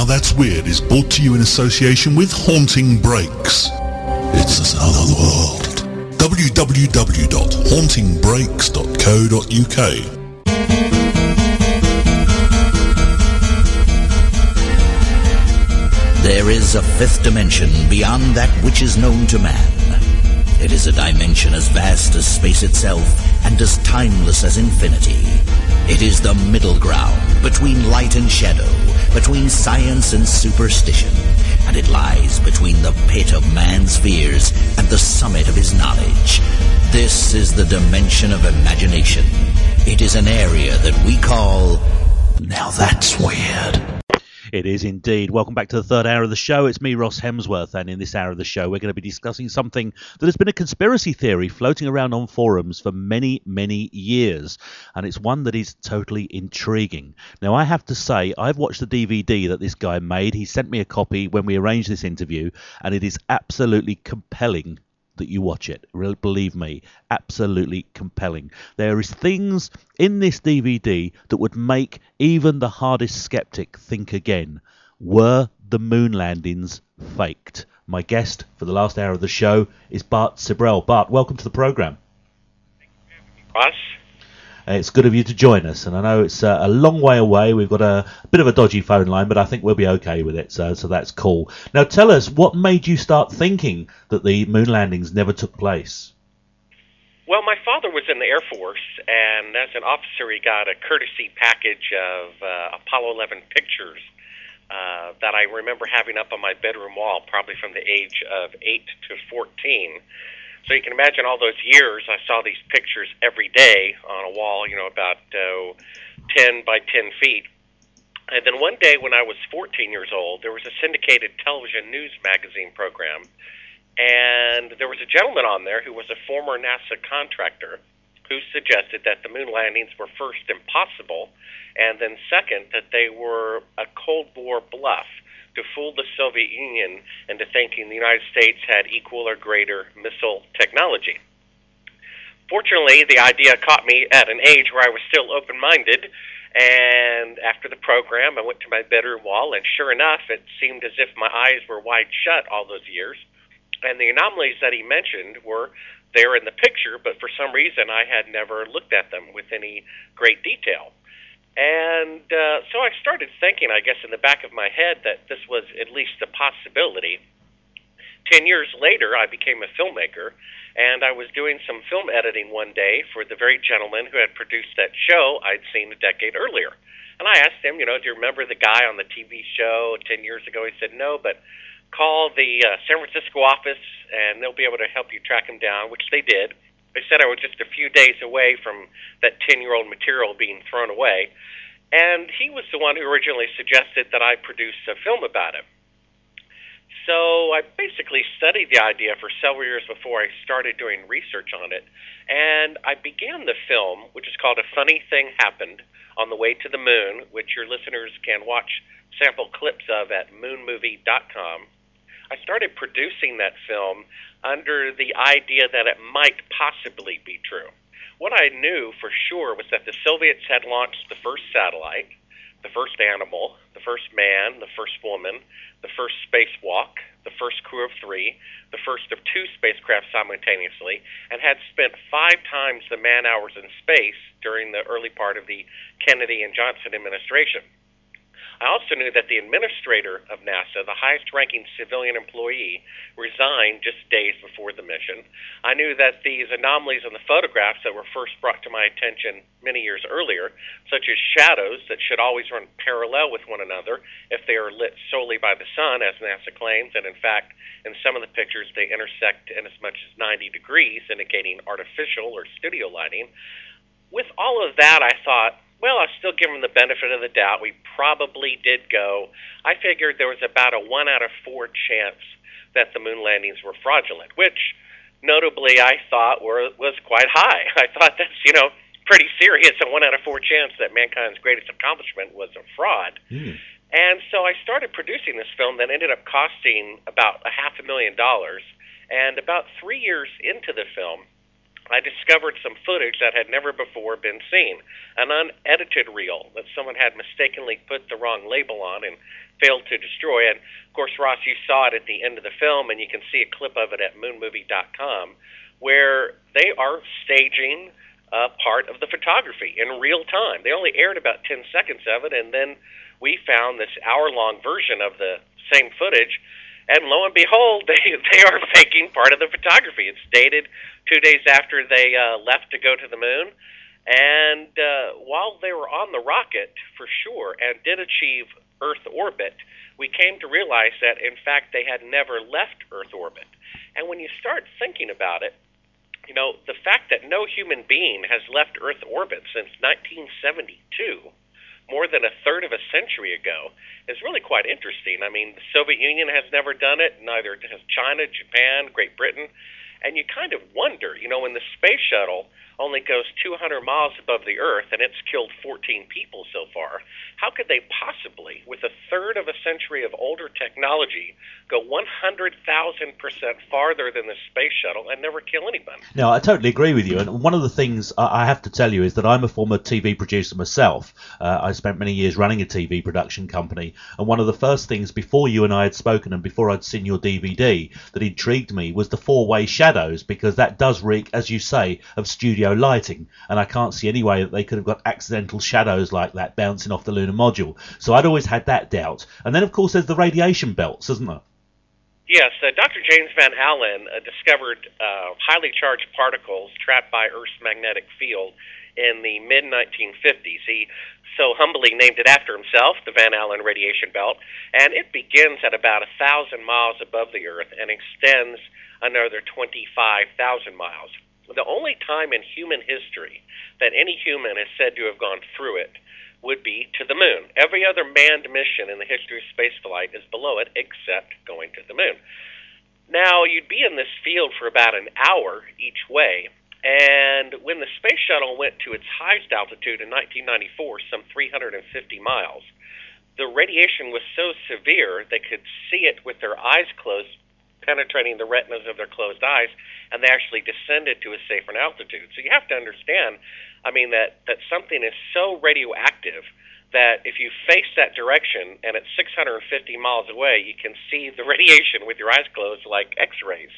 That's Weird is brought to you in association with Haunting Breaks. It's another world. www.hauntingbreaks.co.uk. There is a fifth dimension beyond that which is known to man. It is a dimension as vast as space itself and as timeless as infinity. It is the middle ground between light and shadow, between science and superstition, and it lies between the pit of man's fears and the summit of his knowledge. This is the dimension of imagination. It is an area that we call Now That's Weird. It is indeed. Welcome back to the third hour of the show. It's me, Ross Hemsworth, and in this hour of the show, we're going to be discussing something that has been a conspiracy theory floating around on forums for many, many years, and it's one that is totally intriguing. Now, I have to say, I've watched the DVD that this guy made. He sent me a copy when we arranged this interview, and it is absolutely compelling that you watch it. Really, believe me, absolutely compelling. There is things in this DVD that would make even the hardest skeptic think again. Were the moon landings faked? My guest for the last hour of the show is Bart Sibrel. Bart, welcome to the program. Thank you for having me, Ross. It's good of you to join us, and I know it's a long way away. We've got a bit of a dodgy phone line, but I think we'll be okay with it, so that's cool. Now, tell us, what made you start thinking that the moon landings never took place? Well, my father was in the Air Force, and as an officer, he got a courtesy package of Apollo 11 pictures that I remember having up on my bedroom wall, probably from the age of 8 to 14. So you can imagine all those years I saw these pictures every day on a wall, about 10 by 10 feet. And then one day when I was 14 years old, there was a syndicated television news magazine program, and there was a gentleman on there who was a former NASA contractor who suggested that the moon landings were first impossible, and then second, that they were a Cold War bluff to fool the Soviet Union into thinking the United States had equal or greater missile technology. Fortunately, the idea caught me at an age where I was still open-minded, and after the program, I went to my bedroom wall, and sure enough, it seemed as if my eyes were wide shut all those years, and the anomalies that he mentioned were there in the picture, but for some reason I had never looked at them with any great detail. And so I started thinking, I guess, in the back of my head that this was at least a possibility. 10 years later, I became a filmmaker, and I was doing some film editing one day for the very gentleman who had produced that show I'd seen a decade earlier. And I asked him, do you remember the guy on the TV show 10 years ago? He said, no, but call the San Francisco office, and they'll be able to help you track him down, which they did. They said I was just a few days away from that 10-year-old material being thrown away, and he was the one who originally suggested that I produce a film about it. So I basically studied the idea for several years before I started doing research on it, and I began the film, which is called A Funny Thing Happened on the Way to the Moon, which your listeners can watch sample clips of at moonmovie.com. I started producing that film under the idea that it might possibly be true. What I knew for sure was that the Soviets had launched the first satellite, the first animal, the first man, the first woman, the first spacewalk, the first crew of 3, the first of 2 spacecraft simultaneously, and had spent 5 times the man-hours in space during the early part of the Kennedy and Johnson administration. I also knew that the administrator of NASA, the highest-ranking civilian employee, resigned just days before the mission. I knew that these anomalies in the photographs that were first brought to my attention many years earlier, such as shadows that should always run parallel with one another if they are lit solely by the sun, as NASA claims, and in fact, in some of the pictures they intersect in as much as 90 degrees, indicating artificial or studio lighting. With all of that, I thought, well, I'll still give them the benefit of the doubt. We probably did go. I figured there was about a 1 out of 4 chance that the moon landings were fraudulent, which, notably, I thought was quite high. I thought that's, pretty serious, a 1 out of 4 chance that mankind's greatest accomplishment was a fraud. And so I started producing this film that ended up costing about $500,000. And about 3 years into the film, I discovered some footage that had never before been seen, an unedited reel that someone had mistakenly put the wrong label on and failed to destroy. And, of course, Ross, you saw it at the end of the film, and you can see a clip of it at moonmovie.com, where they are staging part of the photography in real time. They only aired about 10 seconds of it, and then we found this hour-long version of the same footage. And lo and behold, they are faking part of the photography. It's dated 2 days after they left to go to the moon. And while they were on the rocket, for sure, and did achieve Earth orbit, we came to realize that, in fact, they had never left Earth orbit. And when you start thinking about it, you know, the fact that no human being has left Earth orbit since 1972, more than a third of a century ago, is really quite interesting. I mean, the Soviet Union has never done it, neither has China, Japan, Great Britain. And you kind of wonder, you know, when the space shuttle only goes 200 miles above the Earth and it's killed 14 people so far, how could they possibly, with a third of a century of older technology, go 100,000% farther than the space shuttle and never kill anybody? No, I totally agree with you. And one of the things I have to tell you is that I'm a former TV producer myself. I spent many years running a TV production company. And one of the first things before you and I had spoken and before I'd seen your DVD that intrigued me was the four-way shadows, because that does reek, as you say, of studio lighting. And I can't see any way that they could have got accidental shadows like that bouncing off the lunar module. So I'd always had that doubt. And then, of course, there's the radiation belts, isn't there? Yes, Dr. James Van Allen discovered highly charged particles trapped by Earth's magnetic field in the mid-1950s. He so humbly named it after himself, the Van Allen radiation belt, and it begins at about 1,000 miles above the Earth and extends another 25,000 miles. The only time in human history that any human is said to have gone through it would be to the moon. Every other manned mission in the history of spaceflight is below it except going to the moon. Now, you'd be in this field for about an hour each way, and when the space shuttle went to its highest altitude in 1994, some 350 miles, the radiation was so severe they could see it with their eyes closed, penetrating the retinas of their closed eyes, and they actually descended to a safer altitude. So you have to understand, I mean, that something is so radioactive that if you face that direction and it's 650 miles away, you can see the radiation with your eyes closed like X-rays.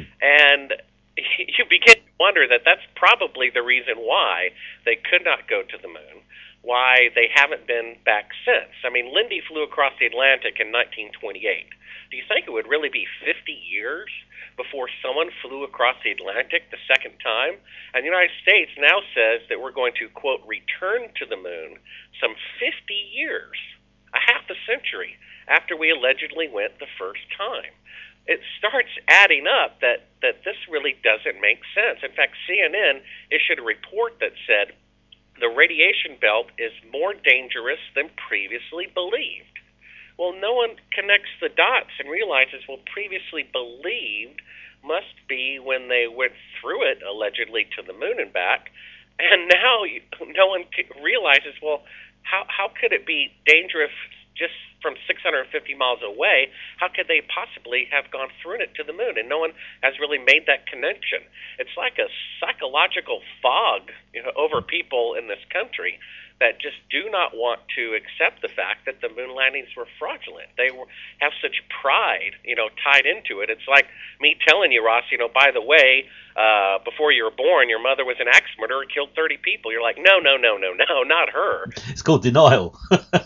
And you begin to wonder that that's probably the reason why they could not go to the moon, why they haven't been back since. I mean, Lindy flew across the Atlantic in 1928. Do you think it would really be 50 years before someone flew across the Atlantic the second time? And the United States now says that we're going to, quote, return to the moon some 50 years, a half a century, after we allegedly went the first time. It starts adding up that this really doesn't make sense. In fact, CNN issued a report that said the radiation belt is more dangerous than previously believed. Well, no one connects the dots and realizes, well, previously believed must be when they went through it, allegedly, to the moon and back. And now no one realizes, well, how could it be dangerous just from 650 miles away? How could they possibly have gone through it to the moon? And no one has really made that connection. It's like a psychological fog, over people in this country that just do not want to accept the fact that the moon landings were fraudulent. They have such pride, tied into it. It's like me telling you, Ross, by the way, before you were born, your mother was an axe murderer and killed 30 people. You're like, no, not her. It's called denial.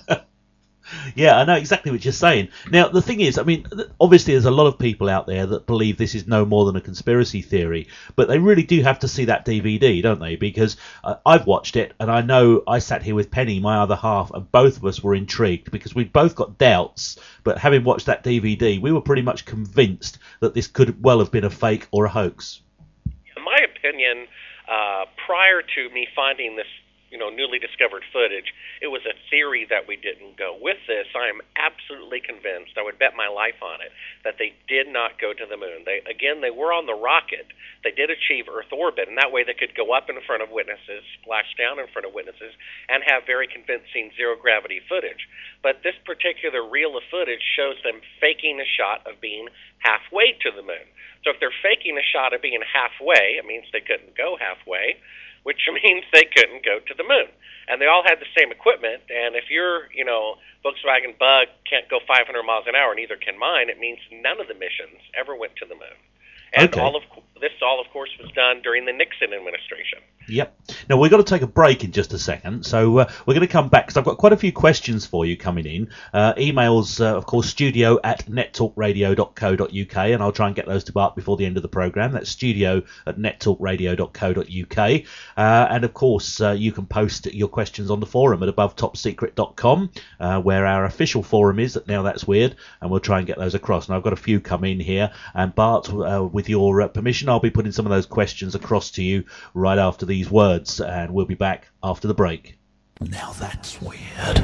Yeah, I know exactly what you're saying. Now, the thing is, I mean, obviously there's a lot of people out there that believe this is no more than a conspiracy theory, but they really do have to see that DVD, don't they? Because I've watched it, and I know I sat here with Penny, my other half, and both of us were intrigued because we'd both got doubts, but having watched that DVD, we were pretty much convinced that this could well have been a fake or a hoax. In my opinion, prior to me finding this newly discovered footage, it was a theory that we didn't go. With this, I am absolutely convinced, I would bet my life on it, that they did not go to the moon. They were on the rocket. They did achieve Earth orbit, and that way they could go up in front of witnesses, splash down in front of witnesses, and have very convincing zero-gravity footage. But this particular reel of footage shows them faking a shot of being halfway to the moon. So if they're faking a shot of being halfway, it means they couldn't go halfway, which means they couldn't go to the moon. And they all had the same equipment, and if your, Volkswagen Bug can't go 500 miles an hour, neither can mine, it means none of the missions ever went to the moon. And Okay. all of course, was done during the Nixon administration. Yep. Now, we've got to take a break in just a second, so we're going to come back, because I've got quite a few questions for you coming in. Emails, of course, studio@nettalkradio.co.uk, and I'll try and get those to Bart before the end of the programme. That's studio@nettalkradio.co.uk. And, of course, you can post your questions on the forum at abovetopsecret.com, where our official forum is. Now That's Weird, and we'll try and get those across. And I've got a few come in here, and Bart, with your permission, I'll be putting some of those questions across to you right after these words, and we'll be back after the break. Now that's weird.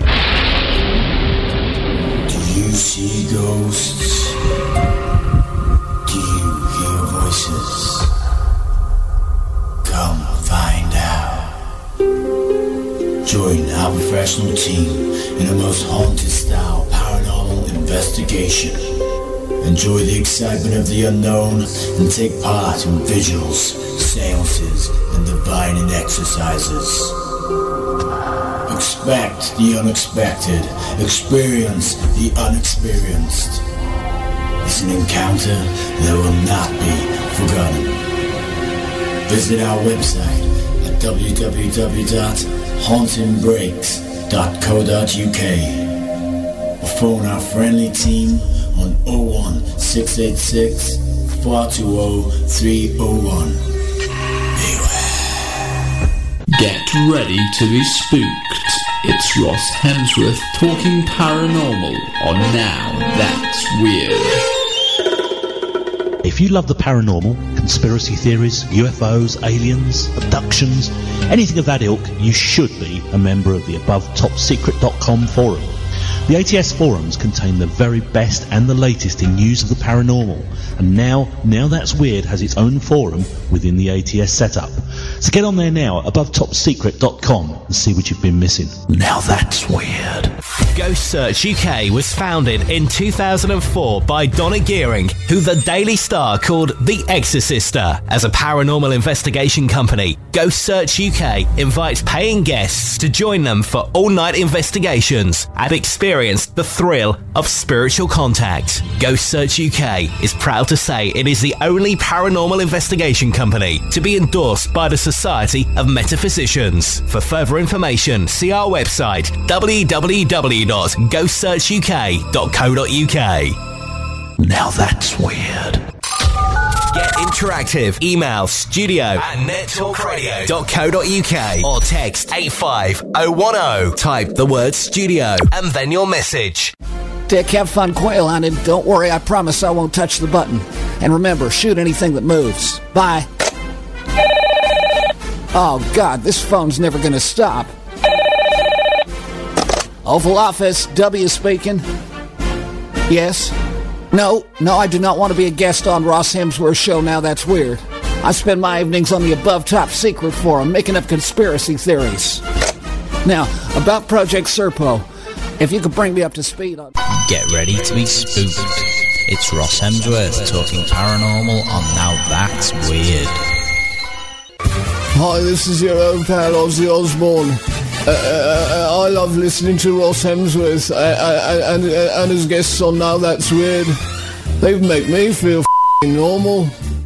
Do you see ghosts? Do you hear voices? Come find out. Join our professional team in a most haunted style paranormal investigation. Enjoy the excitement of the unknown and take part in vigils, seances, and divining exercises. Expect the unexpected. Experience the unexperienced. It's an encounter that will not be forgotten. Visit our website at www.hauntingbreaks.co.uk or phone our friendly team on 01686 420 301. Get ready to be spooked. It's Ross Hemsworth talking paranormal on Now That's Weird. If you love the paranormal, conspiracy theories, UFOs, aliens, abductions, anything of that ilk, you should be a member of the AboveTopSecret.com forum. The ATS forums contain the very best and the latest in news of the paranormal, and Now That's Weird has its own forum within the ATS setup. So get on there now at AboveTopSecret.com and see what you've been missing. Now that's weird. Ghost Search UK was founded in 2004 by Donna Gearing, who the Daily Star called the Exorcister. As a paranormal investigation company, Ghost Search UK invites paying guests to join them for all-night investigations and experience the thrill of spiritual contact. Ghost Search UK is proud to say it is the only paranormal investigation company to be endorsed by the Society of Metaphysicians. For further information, see our website www.ghostsearchuk.co.uk. Now that's weird. Get interactive. Email studio@nettalkradio.co.uk or text 85010. Type the word studio and then your message. Dick, have fun quail hunting. Don't worry, I promise I won't touch the button. And remember, shoot anything that moves. Bye. Oh, God, this phone's never gonna stop. Oval Office, W speaking. Yes? No, I do not want to be a guest on Ross Hemsworth's show. Now That's Weird. I spend my evenings on the Above Top Secret forum making up conspiracy theories. Now, about Project Serpo, if you could bring me up to speed on... Get ready to be spooked. It's Ross Hemsworth talking paranormal on Now That's Weird. Hi, this is your old pal Ozzy Osbourne. I love listening to Ross Hemsworth and his guests on Now That's Weird. They make me feel f***ing normal.